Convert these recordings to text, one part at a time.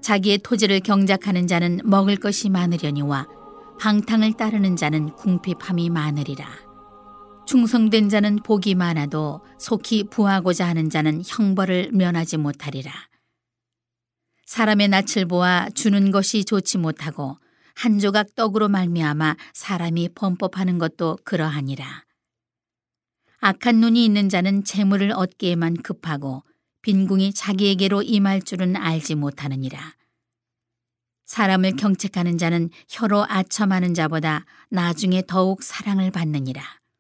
자기의 토지를 경작하는 자는 먹을 것이 많으려니와 방탕을 따르는 자는 궁핍함이 많으리라. 충성된 자는 복이 많아도 속히 부하고자 하는 자는 형벌을 면하지 못하리라. 사람의 낯을 보아 주는 것이 좋지 못하고 한 조각 떡으로 말미암아 사람이 범법하는 것도 그러하니라. 악한 눈이 있는 자는 재물을 얻기에만 급하고 빈궁이 자기에게로 임할 줄은 알지 못하느니라. 사람을 경책하는 자는 혀로 아첨하는 자보다 나중에 더욱 사랑을 받느니라.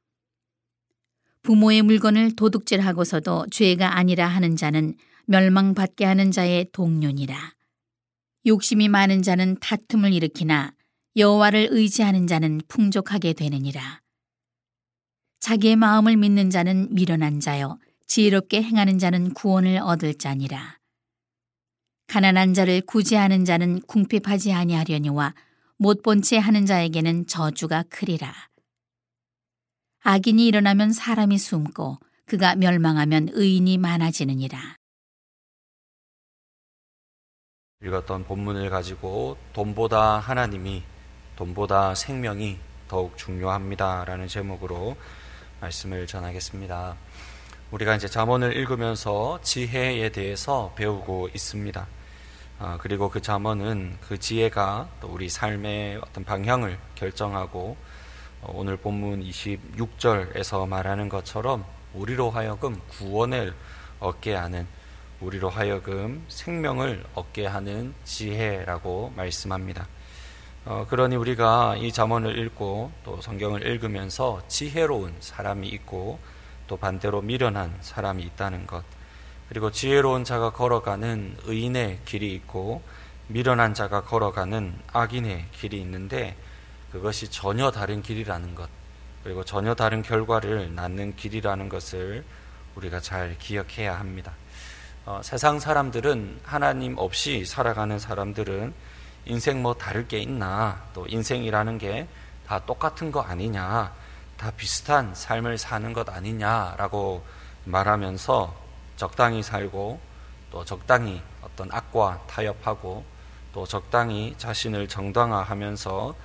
부모의 물건을 도둑질하고서도 죄가 아니라 하는 자는 멸망받게 하는 자의 동료니라. 욕심이 많은 자는 다툼을 일으키나 여호와를 의지하는 자는 풍족하게 되느니라. 자기의 마음을 믿는 자는 미련한 자요 지혜롭게 행하는 자는 구원을 얻을 자니라. 가난한 자를 구제하는 자는 궁핍하지 아니하려니와 못 본 채 하는 자에게는 저주가 크리라. 악인이 일어나면 사람이 숨고 그가 멸망하면 의인이 많아지느니라. 읽었던 본문을 가지고 돈보다 하나님이, 돈보다 생명이 더욱 중요합니다라는 제목으로 말씀을 전하겠습니다. 우리가 이제 잠언을 읽으면서 지혜에 대해서 배우고 있습니다. 그리고 그 잠언은 그 지혜가 또 우리 삶의 어떤 방향을 결정하고 오늘 본문 26절에서 말하는 것처럼 우리로 하여금 구원을 얻게 하는, 우리로 하여금 생명을 얻게 하는 지혜라고 말씀합니다. 그러니 우리가 이 잠언을 읽고 또 성경을 읽으면서 지혜로운 사람이 있고 또 반대로 미련한 사람이 있다는 것, 그리고 지혜로운 자가 걸어가는 의인의 길이 있고 미련한 자가 걸어가는 악인의 길이 있는데 그것이 전혀 다른 길이라는 것, 그리고 전혀 다른 결과를 낳는 길이라는 것을 우리가 잘 기억해야 합니다. 세상 사람들은, 하나님 없이 살아가는 사람들은 인생 뭐 다를 게 있나, 또 인생이라는 게 다 똑같은 거 아니냐, 다 비슷한 삶을 사는 것 아니냐라고 말하면서 적당히 살고 또 적당히 어떤 악과 타협하고 또 적당히 자신을 정당화하면서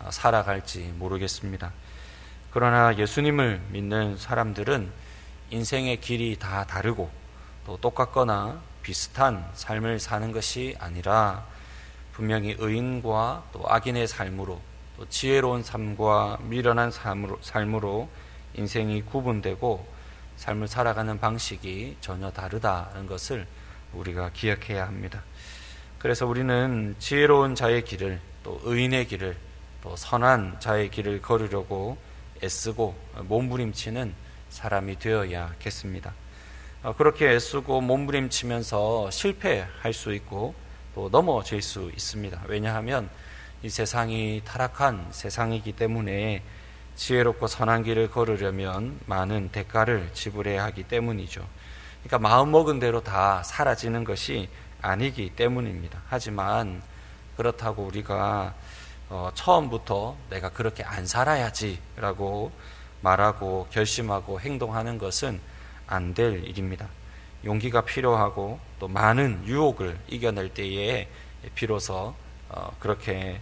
살아갈지 모르겠습니다. 그러나 예수님을 믿는 사람들은 인생의 길이 다 다르고 또 똑같거나 비슷한 삶을 사는 것이 아니라 분명히 의인과 또 악인의 삶으로, 또 지혜로운 삶과 미련한 삶으로 인생이 구분되고 삶을 살아가는 방식이 전혀 다르다는 것을 우리가 기억해야 합니다. 그래서 우리는 지혜로운 자의 길을, 또 의인의 길을, 또 선한 자의 길을 걸으려고 애쓰고 몸부림치는 사람이 되어야겠습니다. 그렇게 애쓰고 몸부림치면서 실패할 수 있고 또 넘어질 수 있습니다. 왜냐하면 이 세상이 타락한 세상이기 때문에 지혜롭고 선한 길을 걸으려면 많은 대가를 지불해야 하기 때문이죠. 그러니까 마음먹은 대로 다 사라지는 것이 아니기 때문입니다. 하지만 그렇다고 우리가 처음부터 내가 그렇게 안 살아야지 라고 말하고 결심하고 행동하는 것은 안 될 일입니다. 용기가 필요하고 또 많은 유혹을 이겨낼 때에 비로소 그렇게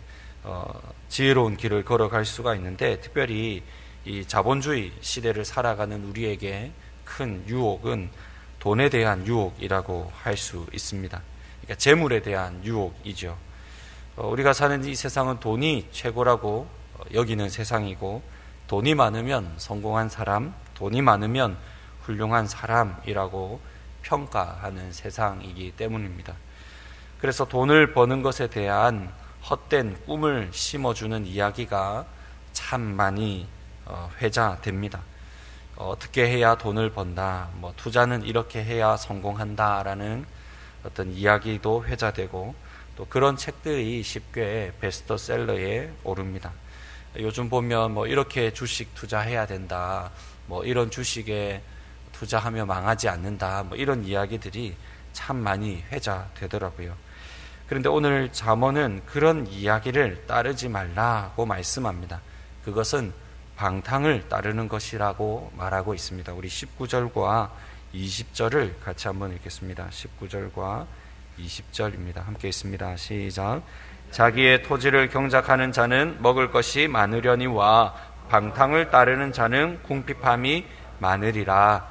지혜로운 길을 걸어갈 수가 있는데, 특별히 이 자본주의 시대를 살아가는 우리에게 큰 유혹은 돈에 대한 유혹이라고 할 수 있습니다. 그러니까 재물에 대한 유혹이죠. 우리가 사는 이 세상은 돈이 최고라고 여기는 세상이고, 돈이 많으면 성공한 사람, 돈이 많으면 훌륭한 사람이라고 평가하는 세상이기 때문입니다. 그래서 돈을 버는 것에 대한 헛된 꿈을 심어주는 이야기가 참 많이 회자됩니다. 어떻게 해야 돈을 번다, 투자는 이렇게 해야 성공한다라는 어떤 이야기도 회자되고, 또 그런 책들이 쉽게 베스트셀러에 오릅니다. 요즘 보면 이렇게 주식 투자해야 된다, 이런 주식에 투자하며 망하지 않는다, 이런 이야기들이 참 많이 회자되더라고요. 그런데 오늘 잠언은 그런 이야기를 따르지 말라고 말씀합니다. 그것은 방탕을 따르는 것이라고 말하고 있습니다. 우리 19절과 20절을 같이 한번 읽겠습니다. 19절과 20절입니다. 함께 있습니다. 시작. 자기의 토지를 경작하는 자는 먹을 것이 많으려니와 방탕을 따르는 자는 궁핍함이 많으리라.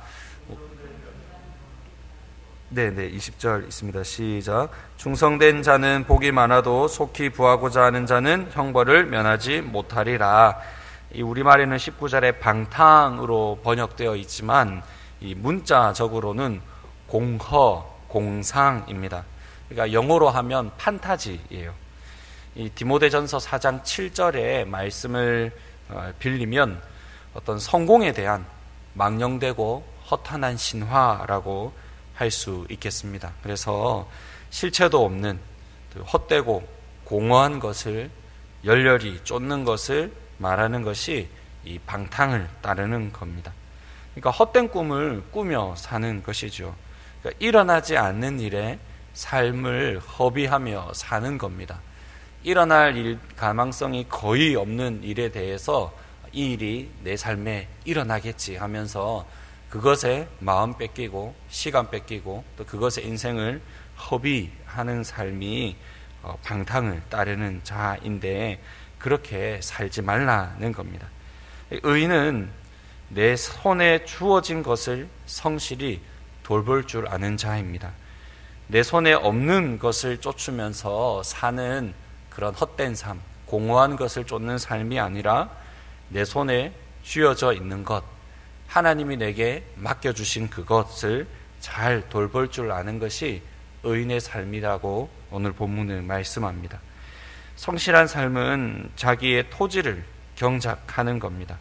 네, 20절 있습니다. 시작. 충성된 자는 복이 많아도 속히 부하고자 하는 자는 형벌을 면하지 못하리라. 이 우리말에는 19절에 방탕으로 번역되어 있지만 이 문자적으로는 공허, 공상입니다. 그러니까 영어로 하면 판타지예요. 이 디모데전서 4장 7절의 말씀을 빌리면 어떤 성공에 대한 망령되고 허탄한 신화라고 할 수 있겠습니다. 그래서 실체도 없는 헛되고 공허한 것을 열렬히 쫓는 것을 말하는 것이 이 방탕을 따르는 겁니다. 그러니까 헛된 꿈을 꾸며 사는 것이죠. 그러니까 일어나지 않는 일에 삶을 허비하며 사는 겁니다. 일어날 일 가망성이 거의 없는 일에 대해서 이 일이 내 삶에 일어나겠지 하면서 그것에 마음 뺏기고 시간 뺏기고 또 그것에 인생을 허비하는 삶이 방탕을 따르는 자인데 그렇게 살지 말라는 겁니다. 의인은 내 손에 주어진 것을 성실히 돌볼 줄 아는 자입니다. 내 손에 없는 것을 쫓으면서 사는 그런 헛된 삶, 공허한 것을 쫓는 삶이 아니라 내 손에 쥐어져 있는 것, 하나님이 내게 맡겨주신 그것을 잘 돌볼 줄 아는 것이 의인의 삶이라고 오늘 본문은 말씀합니다. 성실한 삶은 자기의 토지를 경작하는 겁니다.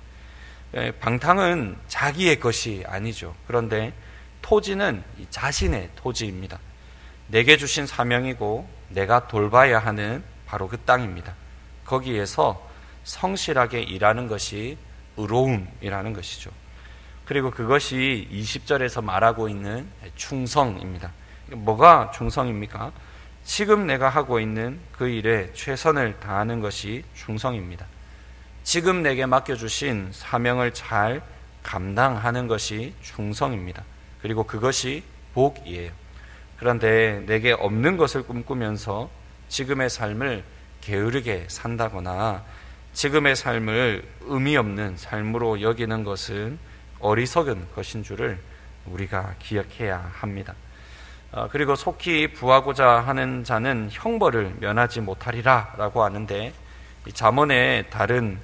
방탕은 자기의 것이 아니죠. 그런데 토지는 자신의 토지입니다. 내게 주신 사명이고 내가 돌봐야 하는 바로 그 땅입니다. 거기에서 성실하게 일하는 것이 의로움이라는 것이죠. 그리고 그것이 20절에서 말하고 있는 충성입니다. 뭐가 충성입니까? 지금 내가 하고 있는 그 일에 최선을 다하는 것이 충성입니다. 지금 내게 맡겨주신 사명을 잘 감당하는 것이 충성입니다. 그리고 그것이 복이에요. 그런데 내게 없는 것을 꿈꾸면서 지금의 삶을 게으르게 산다거나 지금의 삶을 의미 없는 삶으로 여기는 것은 어리석은 것인 줄을 우리가 기억해야 합니다. 그리고 속히 부하고자 하는 자는 형벌을 면하지 못하리라 라고 하는데 잠언의 다른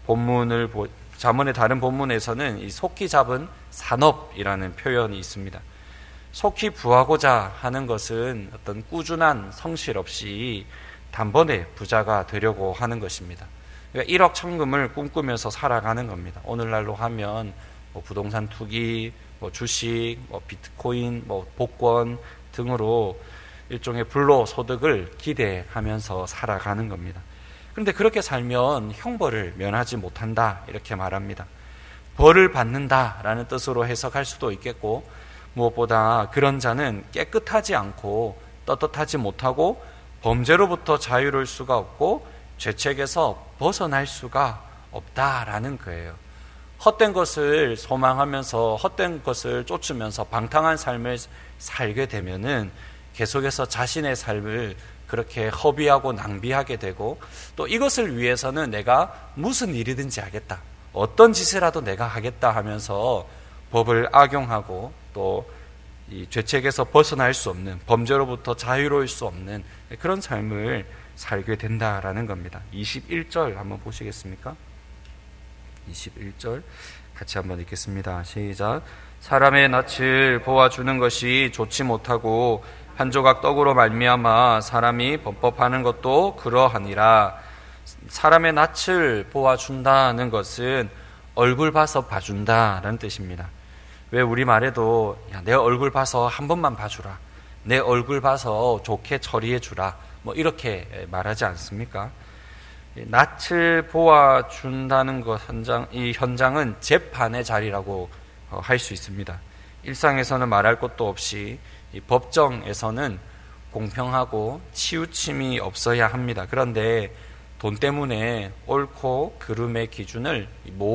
본문에서는 이 속히 잡은 산업이라는 표현이 있습니다. 속히 부하고자 하는 것은 어떤 꾸준한 성실 없이 단번에 부자가 되려고 하는 것입니다. 그러니까 1억 천금을 꿈꾸면서 살아가는 겁니다. 오늘날로 하면 부동산 투기, 주식, 비트코인, 복권 등으로 일종의 불로소득을 기대하면서 살아가는 겁니다. 그런데 그렇게 살면 형벌을 면하지 못한다 이렇게 말합니다. 벌을 받는다라는 뜻으로 해석할 수도 있겠고 무엇보다 그런 자는 깨끗하지 않고 떳떳하지 못하고 범죄로부터 자유로울 수가 없고 죄책에서 벗어날 수가 없다라는 거예요. 헛된 것을 소망하면서 헛된 것을 쫓으면서 방탕한 삶을 살게 되면은 계속해서 자신의 삶을 그렇게 허비하고 낭비하게 되고 또 이것을 위해서는 내가 무슨 일이든지 하겠다. 어떤 짓이라도 내가 하겠다 하면서 법을 악용하고 또 이 죄책에서 벗어날 수 없는 범죄로부터 자유로울 수 없는 그런 삶을 살게 된다라는 겁니다. 21절 한번 보시겠습니까? 21절 같이 한번 읽겠습니다. 시작. 사람의 낯을 보아주는 것이 좋지 못하고 한 조각 떡으로 말미암아 사람이 범법하는 것도 그러하니라. 사람의 낯을 보아준다는 것은 얼굴 봐서 봐준다라는 뜻입니다. 왜 우리말에도 내 얼굴 봐서 한 번만 봐주라, 내 얼굴 봐서 좋게 처리해주라 이렇게 말하지 않습니까? 낯을 보아준다는 것 이 현장은 재판의 자리라고 할 수 있습니다. 일상에서는 말할 것도 없이 이 법정에서는 공평하고 치우침이 없어야 합니다. 그런데 돈 때문에 옳고 그름의 기준을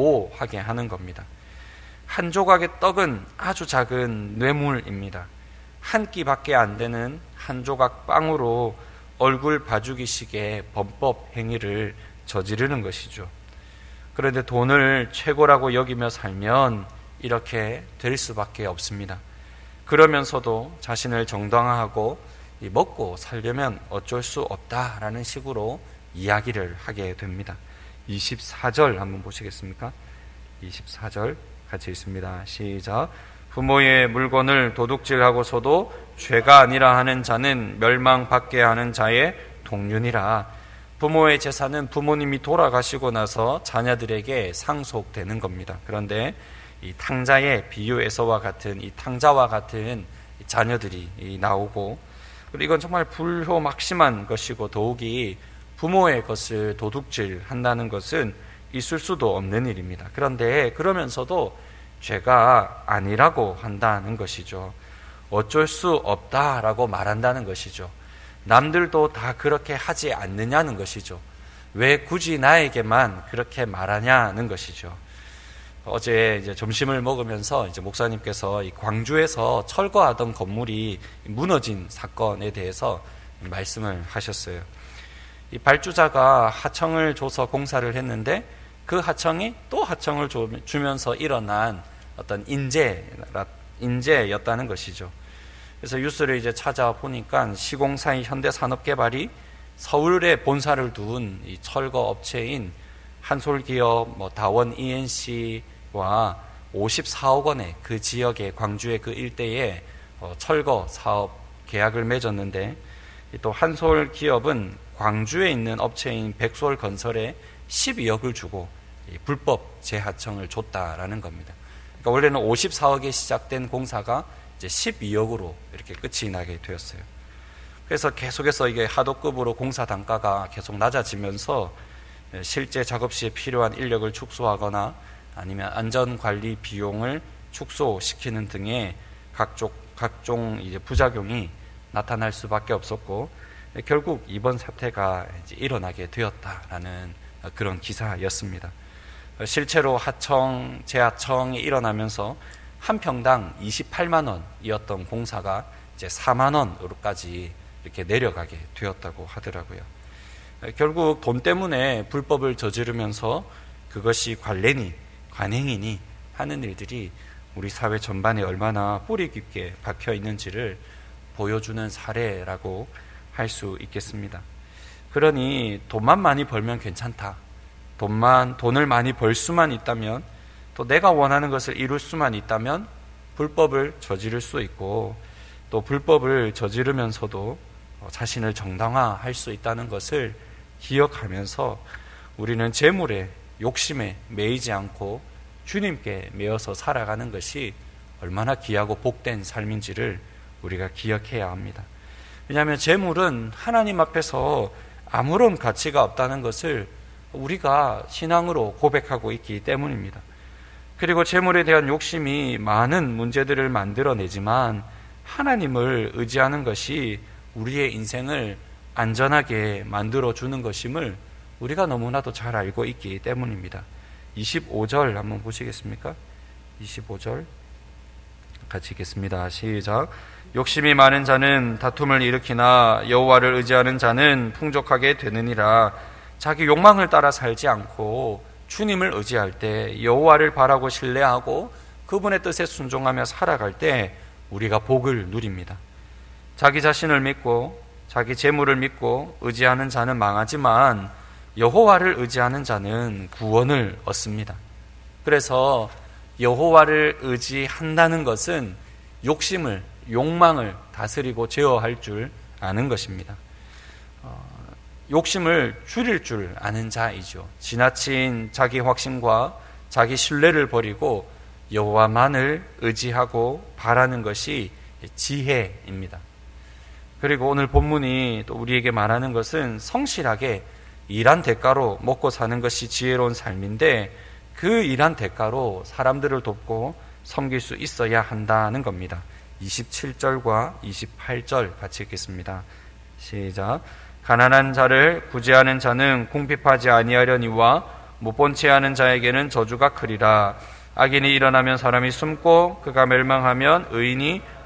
모호하게 하는 겁니다. 한 조각의 떡은 아주 작은 뇌물입니다. 한 끼밖에 안 되는 한 조각 빵으로 얼굴 봐주기식의 범법 행위를 저지르는 것이죠. 그런데 돈을 최고라고 여기며 살면 이렇게 될 수밖에 없습니다. 그러면서도 자신을 정당화하고 먹고 살려면 어쩔 수 없다라는 식으로 이야기를 하게 됩니다. 24절 한번 보시겠습니까? 24절 같이 읽습니다. 시작. 부모의 물건을 도둑질하고서도 죄가 아니라 하는 자는 멸망받게 하는 자의 동륜이라. 부모의 재산은 부모님이 돌아가시고 나서 자녀들에게 상속되는 겁니다. 그런데 이 탕자의 비유에서와 같은 이 탕자와 같은 자녀들이 나오고, 그리고 이건 정말 불효막심한 것이고 더욱이 부모의 것을 도둑질한다는 것은 있을 수도 없는 일입니다. 그런데 그러면서도 죄가 아니라고 한다는 것이죠. 어쩔 수 없다라고 말한다는 것이죠. 남들도 다 그렇게 하지 않느냐는 것이죠. 왜 굳이 나에게만 그렇게 말하냐는 것이죠. 어제 이제 점심을 먹으면서 이제 목사님께서 이 광주에서 철거하던 건물이 무너진 사건에 대해서 말씀을 하셨어요. 이 발주자가 하청을 줘서 공사를 했는데 그 하청이 또 하청을 주면서 일어난 어떤 인재였다는 것이죠. 그래서 뉴스를 이제 찾아보니까 시공사인 현대산업개발이 서울에 본사를 둔 이 철거 업체인 한솔기업, 다원 ENC와 54억 원의 그 지역의 광주의 그 일대에 철거 사업 계약을 맺었는데, 또 한솔기업은 광주에 있는 업체인 백솔건설에 12억을 주고 불법 재하청을 줬다라는 겁니다. 그러니까 원래는 54억에 시작된 공사가 이제 12억으로 이렇게 끝이 나게 되었어요. 그래서 계속해서 이게 하도급으로 공사 단가가 계속 낮아지면서 실제 작업 시에 필요한 인력을 축소하거나 아니면 안전관리 비용을 축소시키는 등의 각종 이제 부작용이 나타날 수밖에 없었고, 결국 이번 사태가 이제 일어나게 되었다라는 그런 기사였습니다. 실제로 재하청이 일어나면서 한 평당 28만 원이었던 공사가 이제 4만 원으로까지 이렇게 내려가게 되었다고 하더라고요. 결국 돈 때문에 불법을 저지르면서 그것이 관행이니 하는 일들이 우리 사회 전반에 얼마나 뿌리 깊게 박혀 있는지를 보여주는 사례라고 할 수 있겠습니다. 그러니 돈만 많이 벌면 괜찮다. 돈을 많이 벌 수만 있다면, 또 내가 원하는 것을 이룰 수만 있다면 불법을 저지를 수 있고, 또 불법을 저지르면서도 자신을 정당화할 수 있다는 것을 기억하면서 우리는 재물에, 욕심에 매이지 않고 주님께 매어서 살아가는 것이 얼마나 귀하고 복된 삶인지를 우리가 기억해야 합니다. 왜냐하면 재물은 하나님 앞에서 아무런 가치가 없다는 것을 우리가 신앙으로 고백하고 있기 때문입니다. 그리고 재물에 대한 욕심이 많은 문제들을 만들어내지만 하나님을 의지하는 것이 우리의 인생을 안전하게 만들어주는 것임을 우리가 너무나도 잘 알고 있기 때문입니다. 25절 한번 보시겠습니까? 25절 같이 읽겠습니다. 시작. 욕심이 많은 자는 다툼을 일으키나 여호와를 의지하는 자는 풍족하게 되느니라. 자기 욕망을 따라 살지 않고 주님을 의지할 때, 여호와를 바라고 신뢰하고 그분의 뜻에 순종하며 살아갈 때 우리가 복을 누립니다. 자기 자신을 믿고 자기 재물을 믿고 의지하는 자는 망하지만 여호와를 의지하는 자는 구원을 얻습니다. 그래서 여호와를 의지한다는 것은 욕망을 다스리고 제어할 줄 아는 것입니다. 욕심을 줄일 줄 아는 자이죠. 지나친 자기 확신과 자기 신뢰를 버리고 여호와만을 의지하고 바라는 것이 지혜입니다. 그리고 오늘 본문이 또 우리에게 말하는 것은 성실하게 일한 대가로 먹고 사는 것이 지혜로운 삶인데, 그 일한 대가로 사람들을 돕고 섬길 수 있어야 한다는 겁니다. 27절과 28절 같이 읽겠습니다. 시작. 가난한 자를 구제하는 자는 궁핍하지 아니하려니와 못본 채 하는 자에게는 저주가 크리라. 악인이 일어나면 사람이 숨고 그가 멸망하면 의인이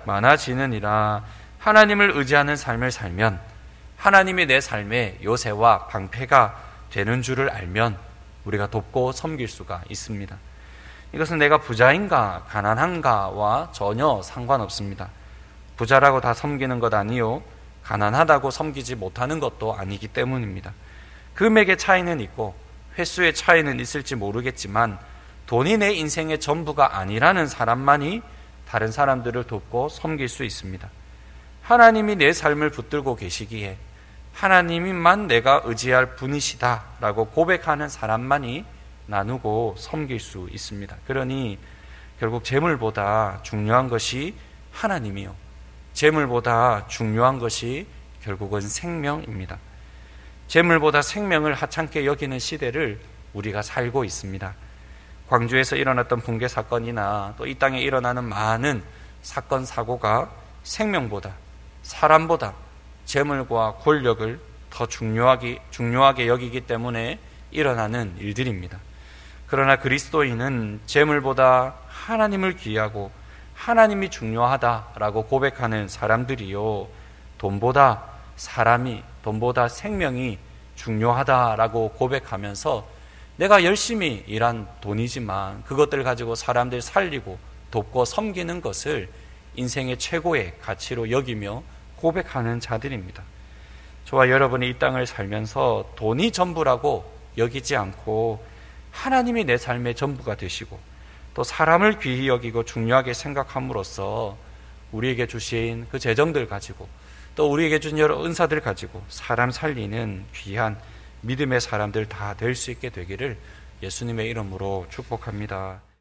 많아지느니라. 하나님을 의지하는 삶을 살면, 하나님이 내 삶의 요새와 방패가 되는 줄을 알면 우리가 돕고 섬길 수가 있습니다. 이것은 내가 부자인가 가난한가와 전혀 상관없습니다. 부자라고 다 섬기는 것 아니요, 가난하다고 섬기지 못하는 것도 아니기 때문입니다. 금액의 차이는 있고 횟수의 차이는 있을지 모르겠지만 돈이 내 인생의 전부가 아니라는 사람만이 다른 사람들을 돕고 섬길 수 있습니다. 하나님이 내 삶을 붙들고 계시기에 하나님만 내가 의지할 분이시다 라고 고백하는 사람만이 나누고 섬길 수 있습니다. 그러니 결국 재물보다 중요한 것이 하나님이요, 재물보다 중요한 것이 결국은 생명입니다. 재물보다 생명을 하찮게 여기는 시대를 우리가 살고 있습니다. 광주에서 일어났던 붕괴 사건이나 또 이 땅에 일어나는 많은 사건 사고가 생명보다, 사람보다 재물과 권력을 더 중요하게 여기기 때문에 일어나는 일들입니다. 그러나 그리스도인은 재물보다 하나님을 귀하고 하나님이 중요하다라고 고백하는 사람들이요, 돈보다 사람이, 돈보다 생명이 중요하다라고 고백하면서 내가 열심히 일한 돈이지만 그것들 가지고 사람들 살리고 돕고 섬기는 것을 인생의 최고의 가치로 여기며 고백하는 자들입니다. 저와 여러분이 이 땅을 살면서 돈이 전부라고 여기지 않고 하나님이 내 삶의 전부가 되시고 또 사람을 귀히 여기고 중요하게 생각함으로써 우리에게 주신 그 재정들 가지고 또 우리에게 준 여러 은사들 가지고 사람 살리는 귀한 믿음의 사람들 다 될 수 있게 되기를 예수님의 이름으로 축복합니다.